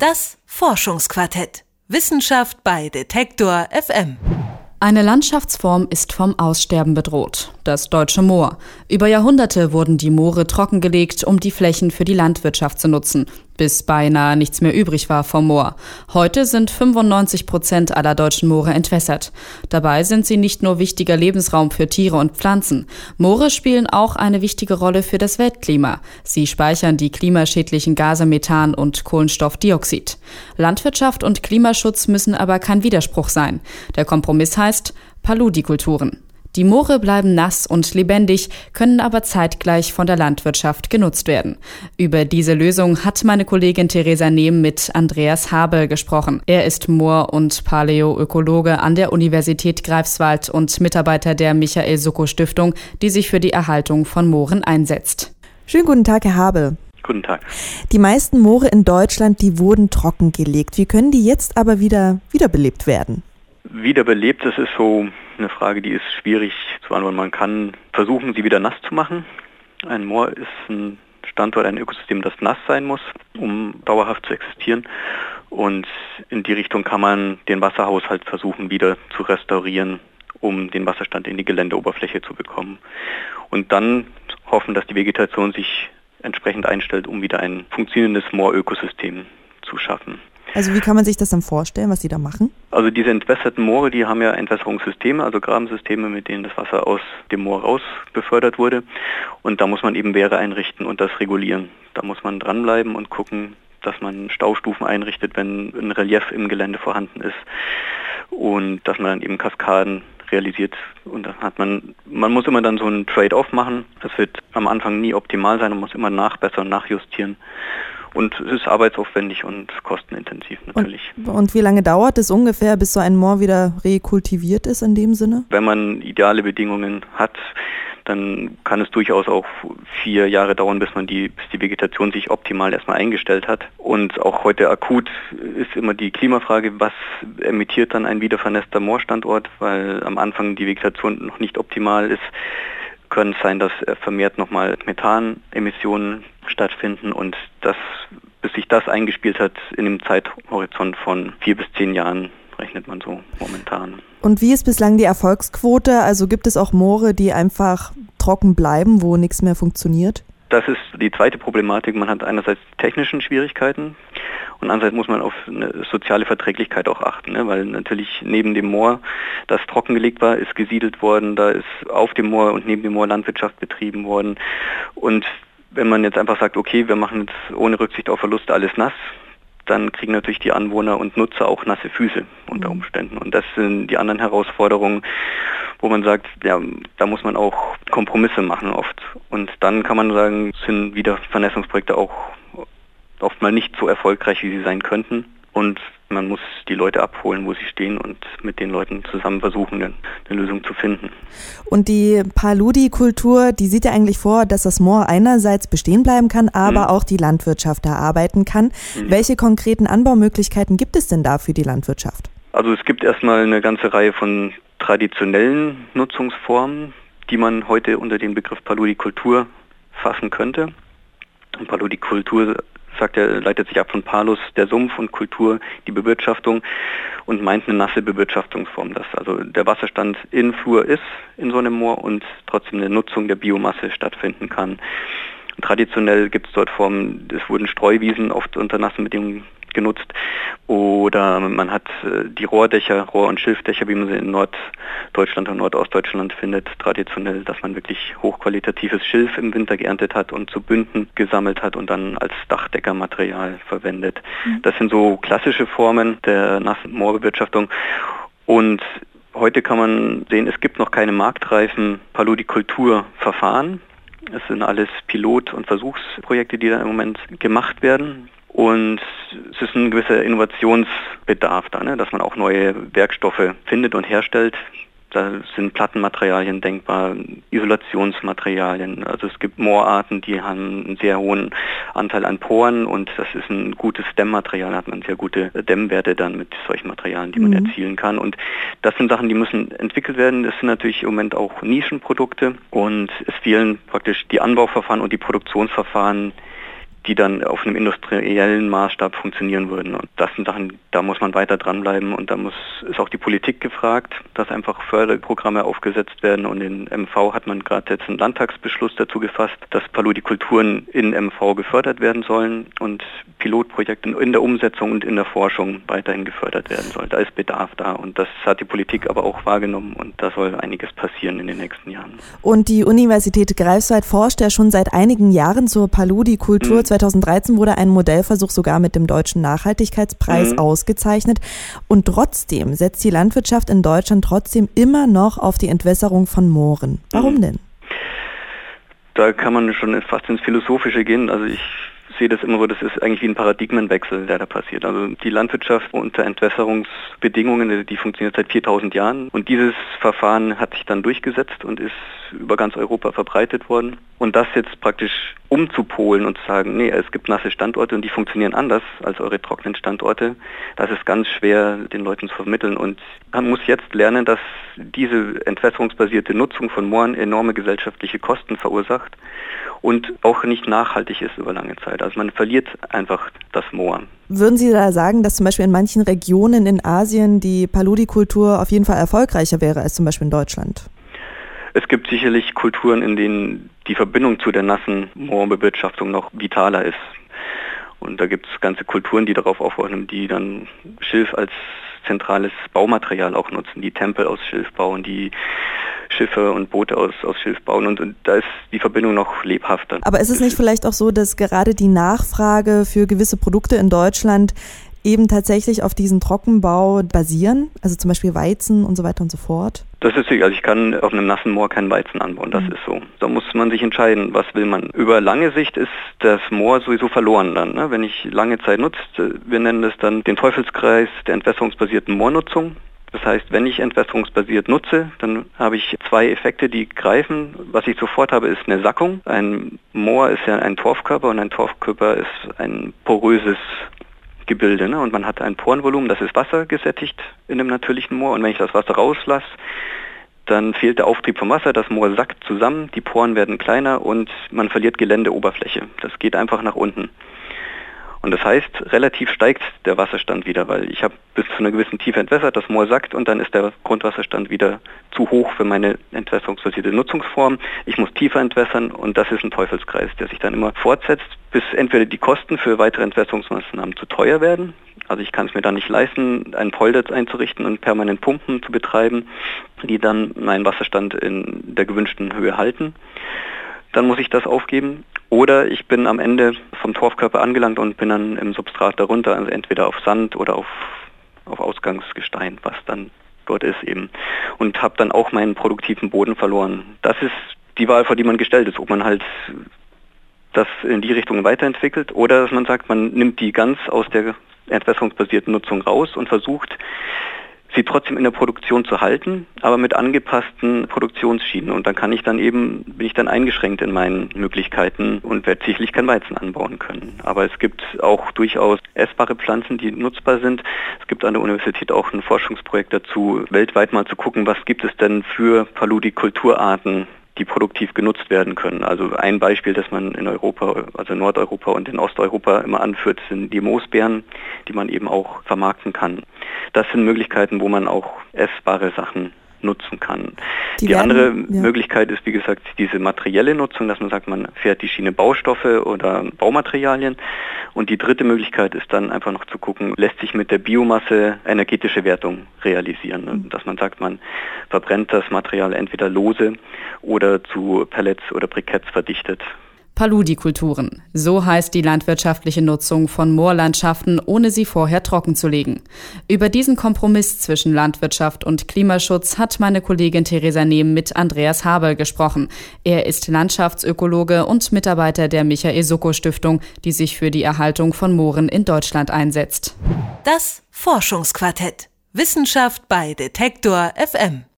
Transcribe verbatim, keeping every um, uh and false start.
Das Forschungsquartett. Wissenschaft bei Detektor F M. Eine Landschaftsform ist vom Aussterben bedroht, das Deutsche Moor. Über Jahrhunderte wurden die Moore trockengelegt, um die Flächen für die Landwirtschaft zu nutzen, bis beinahe nichts mehr übrig war vom Moor. Heute sind fünfundneunzig Prozent aller deutschen Moore entwässert. Dabei sind sie nicht nur wichtiger Lebensraum für Tiere und Pflanzen. Moore spielen auch eine wichtige Rolle für das Weltklima. Sie speichern die klimaschädlichen Gase Methan und Kohlenstoffdioxid. Landwirtschaft und Klimaschutz müssen aber kein Widerspruch sein. Der Kompromiss heißt Paludikulturen. Die Moore bleiben nass und lebendig, können aber zeitgleich von der Landwirtschaft genutzt werden. Über diese Lösung hat meine Kollegin Theresa Nehm mit Andreas Habel gesprochen. Er ist Moor- und Paläoökologe an der Universität Greifswald und Mitarbeiter der Michael-Sukko-Stiftung, die sich für die Erhaltung von Mooren einsetzt. Schönen guten Tag, Herr Habel. Guten Tag. Die meisten Moore in Deutschland, die wurden trockengelegt. Wie können die jetzt aber wieder wiederbelebt werden? Wiederbelebt, das ist so eine Frage, die ist schwierig zu beantworten. Man kann versuchen, sie wieder nass zu machen. Ein Moor ist ein Standort, ein Ökosystem, das nass sein muss, um dauerhaft zu existieren. Und in die Richtung kann man den Wasserhaushalt versuchen, wieder zu restaurieren, um den Wasserstand in die Geländeoberfläche zu bekommen. Und dann hoffen, dass die Vegetation sich entsprechend einstellt, um wieder ein funktionierendes Moorökosystem zu schaffen. Also wie kann man sich das dann vorstellen, was Sie da machen? Also diese entwässerten Moore, die haben ja Entwässerungssysteme, also Grabensysteme, mit denen das Wasser aus dem Moor raus befördert wurde. Und da muss man eben Wehre einrichten und das regulieren. Da muss man dranbleiben und gucken, dass man Staustufen einrichtet, wenn ein Relief im Gelände vorhanden ist. Und dass man dann eben Kaskaden realisiert. Und dann hat man, man muss immer dann so einen Trade-off machen. Das wird am Anfang nie optimal sein, man muss immer nachbessern, nachjustieren. Und es ist arbeitsaufwendig und kostenintensiv natürlich. Und, und wie lange dauert es ungefähr, bis so ein Moor wieder rekultiviert ist in dem Sinne? Wenn man ideale Bedingungen hat, dann kann es durchaus auch vier Jahre dauern, bis man die, bis die Vegetation sich optimal erstmal eingestellt hat. Und auch heute akut ist immer die Klimafrage, was emittiert dann ein wiedervernässter Moorstandort, weil am Anfang die Vegetation noch nicht optimal ist. Können es sein, dass vermehrt nochmal Methanemissionen stattfinden und das, bis sich das eingespielt hat, in dem Zeithorizont von vier bis zehn Jahren rechnet man so momentan. Und wie ist bislang die Erfolgsquote? Also gibt es auch Moore, die einfach trocken bleiben, wo nichts mehr funktioniert? Das ist die zweite Problematik. Man hat einerseits technischen Schwierigkeiten und andererseits muss man auf eine soziale Verträglichkeit auch achten, ne? Weil natürlich neben dem Moor, das trockengelegt war, ist gesiedelt worden, da ist auf dem Moor und neben dem Moor Landwirtschaft betrieben worden. Und wenn man jetzt einfach sagt, okay, wir machen jetzt ohne Rücksicht auf Verluste alles nass, dann kriegen natürlich die Anwohner und Nutzer auch nasse Füße unter Umständen. Und das sind die anderen Herausforderungen, wo man sagt, ja, da muss man auch Kompromisse machen oft. Und dann kann man sagen, sind Wiedervernässungsprojekte auch oft mal nicht so erfolgreich, wie sie sein könnten. Und man muss die Leute abholen, wo sie stehen und mit den Leuten zusammen versuchen, eine Lösung zu finden. Und die Paludikultur, die sieht ja eigentlich vor, dass das Moor einerseits bestehen bleiben kann, aber mhm. auch die Landwirtschaft da arbeiten kann. Mhm. Welche konkreten Anbaumöglichkeiten gibt es denn da für die Landwirtschaft? Also es gibt erstmal eine ganze Reihe von traditionellen Nutzungsformen, die man heute unter den Begriff Paludikultur fassen könnte. Und Paludikultur sagt er, leitet sich ab von Palus, der Sumpf, und Kultur, die Bewirtschaftung, und meint eine nasse Bewirtschaftungsform, dass also der Wasserstand in Flur ist in so einem Moor und trotzdem eine Nutzung der Biomasse stattfinden kann. Traditionell gibt es dort Formen, es wurden Streuwiesen oft unter nassen Bedingungen genutzt, oder man hat die Rohrdächer, Rohr- und Schilfdächer, wie man sie in Norddeutschland und Nordostdeutschland findet, traditionell, dass man wirklich hochqualitatives Schilf im Winter geerntet hat und zu Bünden gesammelt hat und dann als Dachdeckermaterial verwendet. Mhm. Das sind so klassische Formen der nassen Moorbewirtschaftung. Und heute kann man sehen, es gibt noch keine marktreifen Paludikulturverfahren. Es sind alles Pilot- und Versuchsprojekte, die da im Moment gemacht werden. Und es ist ein gewisser Innovationsbedarf da, ne? Dass man auch neue Werkstoffe findet und herstellt. Da sind Plattenmaterialien denkbar, Isolationsmaterialien. Also es gibt Moorarten, die haben einen sehr hohen Anteil an Poren und das ist ein gutes Dämmmaterial, da hat man sehr gute Dämmwerte dann mit solchen Materialien, die man mhm. erzielen kann. Und das sind Sachen, die müssen entwickelt werden. Das sind natürlich im Moment auch Nischenprodukte und es fehlen praktisch die Anbauverfahren und die Produktionsverfahren, die dann auf einem industriellen Maßstab funktionieren würden. Und das sind Sachen, da muss man weiter dranbleiben und da muss ist auch die Politik gefragt, dass einfach Förderprogramme aufgesetzt werden. Und in M V hat man gerade jetzt einen Landtagsbeschluss dazu gefasst, dass Paludikulturen in M V gefördert werden sollen und Pilotprojekte in der Umsetzung und in der Forschung weiterhin gefördert werden sollen. Da ist Bedarf da und das hat die Politik aber auch wahrgenommen und da soll einiges passieren in den nächsten Jahren. Und die Universität Greifswald forscht ja schon seit einigen Jahren zur Paludikultur. Mhm. zweitausenddreizehn wurde ein Modellversuch sogar mit dem Deutschen Nachhaltigkeitspreis mhm. ausgezeichnet. Und trotzdem setzt die Landwirtschaft in Deutschland trotzdem immer noch auf die Entwässerung von Mooren. Warum mhm. denn? Da kann man schon fast ins Philosophische gehen. Also ich sehe das immer so, das ist eigentlich wie ein Paradigmenwechsel, der da passiert. Also die Landwirtschaft unter Entwässerungsbedingungen, die funktioniert seit viertausend Jahren und dieses Verfahren hat sich dann durchgesetzt und ist über ganz Europa verbreitet worden. Und das jetzt praktisch umzupolen und zu sagen, nee, es gibt nasse Standorte und die funktionieren anders als eure trockenen Standorte, das ist ganz schwer den Leuten zu vermitteln. Und man muss jetzt lernen, dass diese entwässerungsbasierte Nutzung von Mooren enorme gesellschaftliche Kosten verursacht und auch nicht nachhaltig ist über lange Zeit. Also man verliert einfach das Moor. Würden Sie da sagen, dass zum Beispiel in manchen Regionen in Asien die Paludikultur auf jeden Fall erfolgreicher wäre als zum Beispiel in Deutschland? Es gibt sicherlich Kulturen, in denen die Verbindung zu der nassen Moorbewirtschaftung noch vitaler ist. Und da gibt es ganze Kulturen, die darauf aufbauen, die dann Schilf als zentrales Baumaterial auch nutzen, die Tempel aus Schilf bauen, die Schiffe und Boote aus, aus Schilf bauen und, und da ist die Verbindung noch lebhafter. Aber ist es nicht vielleicht auch so, dass gerade die Nachfrage für gewisse Produkte in Deutschland eben tatsächlich auf diesen Trockenbau basieren, also zum Beispiel Weizen und so weiter und so fort? Das ist sicher, also ich kann auf einem nassen Moor kein Weizen anbauen, das mhm. ist so. Da muss man sich entscheiden, was will man. Über lange Sicht ist das Moor sowieso verloren dann, ne? Wenn ich lange Zeit nutze, wir nennen das dann den Teufelskreis der entwässerungsbasierten Moornutzung. Das heißt, wenn ich entwässerungsbasiert nutze, dann habe ich zwei Effekte, die greifen. Was ich sofort habe, ist eine Sackung. Ein Moor ist ja ein Torfkörper und ein Torfkörper ist ein poröses Gebilde, ne? Und man hat ein Porenvolumen, das ist Wasser gesättigt in dem natürlichen Moor und wenn ich das Wasser rauslasse, dann fehlt der Auftrieb vom Wasser, das Moor sackt zusammen, die Poren werden kleiner und man verliert Geländeoberfläche. Das geht einfach nach unten. Und das heißt, relativ steigt der Wasserstand wieder, weil ich habe bis zu einer gewissen Tiefe entwässert, das Moor sackt und dann ist der Grundwasserstand wieder zu hoch für meine entwässerungsbasierte Nutzungsform. Ich muss tiefer entwässern und das ist ein Teufelskreis, der sich dann immer fortsetzt, bis entweder die Kosten für weitere Entwässerungsmaßnahmen zu teuer werden. Also ich kann es mir dann nicht leisten, einen Polder einzurichten und permanent Pumpen zu betreiben, die dann meinen Wasserstand in der gewünschten Höhe halten. Dann muss ich das aufgeben. Oder ich bin am Ende vom Torfkörper angelangt und bin dann im Substrat darunter, also entweder auf Sand oder auf, auf Ausgangsgestein, was dann dort ist eben. Und habe dann auch meinen produktiven Boden verloren. Das ist die Wahl, vor die man gestellt ist, ob man halt das in die Richtung weiterentwickelt oder dass man sagt, man nimmt die ganz aus der entwässerungsbasierten Nutzung raus und versucht, sie trotzdem in der Produktion zu halten, aber mit angepassten Produktionsschienen. Und dann kann ich dann eben, bin ich dann eingeschränkt in meinen Möglichkeiten und werde sicherlich kein Weizen anbauen können. Aber es gibt auch durchaus essbare Pflanzen, die nutzbar sind. Es gibt an der Universität auch ein Forschungsprojekt dazu, weltweit mal zu gucken, was gibt es denn für Paludikulturarten, die produktiv genutzt werden können. Also ein Beispiel, das man in Europa, also in Nordeuropa und in Osteuropa immer anführt, sind die Moosbeeren, die man eben auch vermarkten kann. Das sind Möglichkeiten, wo man auch essbare Sachen nutzen kann. Die, die werden, andere ja. Möglichkeit ist, wie gesagt, diese materielle Nutzung, dass man sagt, man fährt die Schiene Baustoffe oder Baumaterialien. Und die dritte Möglichkeit ist dann einfach noch zu gucken, lässt sich mit der Biomasse energetische Wertung realisieren. Mhm. Dass man sagt, man verbrennt das Material entweder lose oder zu Pellets oder Briketts verdichtet. Paludikulturen. So heißt die landwirtschaftliche Nutzung von Moorlandschaften, ohne sie vorher trockenzulegen. Über diesen Kompromiss zwischen Landwirtschaft und Klimaschutz hat meine Kollegin Theresa Nehm mit Andreas Haberl gesprochen. Er ist Landschaftsökologe und Mitarbeiter der Michael-Sukko-Stiftung, die sich für die Erhaltung von Mooren in Deutschland einsetzt. Das Forschungsquartett. Wissenschaft bei Detektor F M.